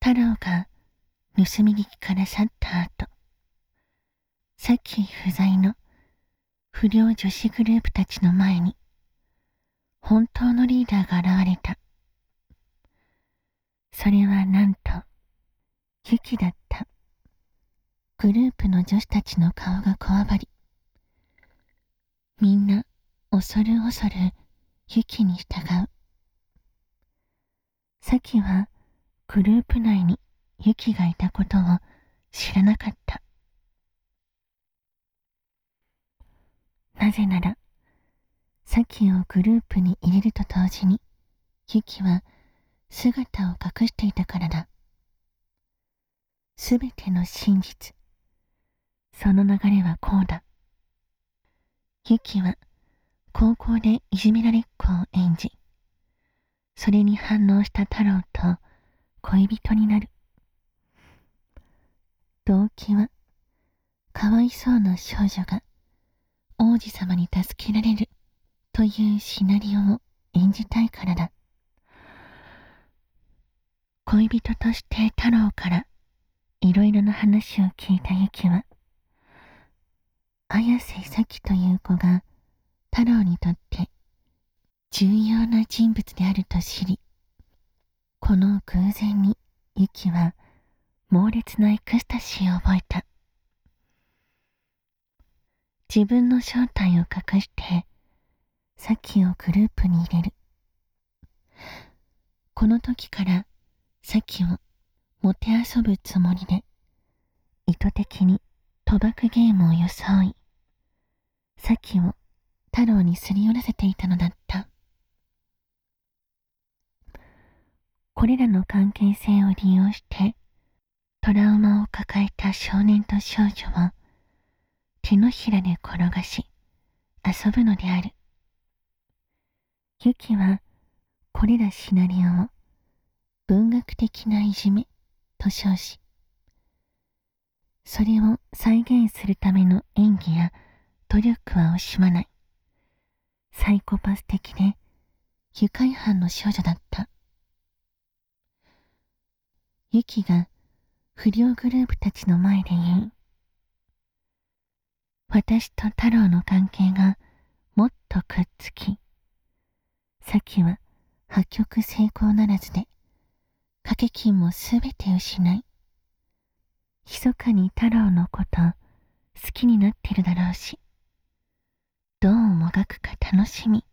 太郎が盗み聞きから去った後、さっき不在の不良女子グループたちの前に本当のリーダーが現れた。それはなんとユキだった。グループの女子たちの顔がこわばり、みんな恐る恐るユキに従う。さきはグループ内にユキがいたことを知らなかった。なぜなら、さきをグループに入れると同時にユキは姿を隠していたからだ。すべての真実、その流れはこうだ。ユキは高校でいじめられっ子を演じ、それに反応した太郎と恋人になる。動機は、かわいそうな少女が王子様に助けられるというシナリオを演じたいからだ。恋人として太郎からいろいろな話を聞いたユキは、綾瀬咲という子が太郎にとって重要な人物であると知り、この偶然にユキは猛烈なエクスタシーを覚えた。自分の正体を隠してサキをグループに入れる。この時からサキをもてあそぶつもりで意図的に賭博ゲームを装い、サキを太郎にすり寄らせていたのだった。これらの関係性を利用してトラウマを抱えた少年と少女を手のひらで転がし遊ぶのである。ユキはこれらシナリオを文学的ないじめと称し、それを再現するための演技や努力は惜しまないサイコパス的で愉快犯の少女だった。ユキが不良グループたちの前で言う。私と太郎の関係がもっとくっつき、サキは破局成功ならずで掛け金もすべて失い、密かに太郎のこと好きになってるだろうし、どうもがくか楽しみ